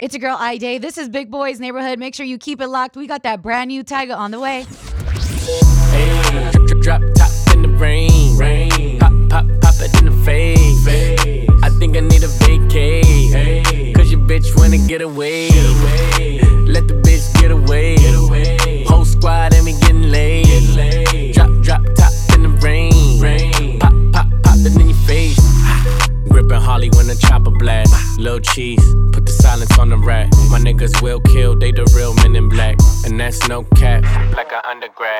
It's your girl, Ida. This is Big Boys Neighborhood. Make sure you keep it locked. We got that brand new Tyga on the way. Hey, drop top in the rain. Pop it in the face. I think I need a vacay. Cause your bitch wanna get away. Let the bitch get away. Whole squad and me getting laid. Drop top in the rain. Pop it in your face. Gripping Harley when the chopper blast. Lil' cheese, put the silence on the rack. My niggas will kill, they the real men in black. And that's no cap, like an undergrad.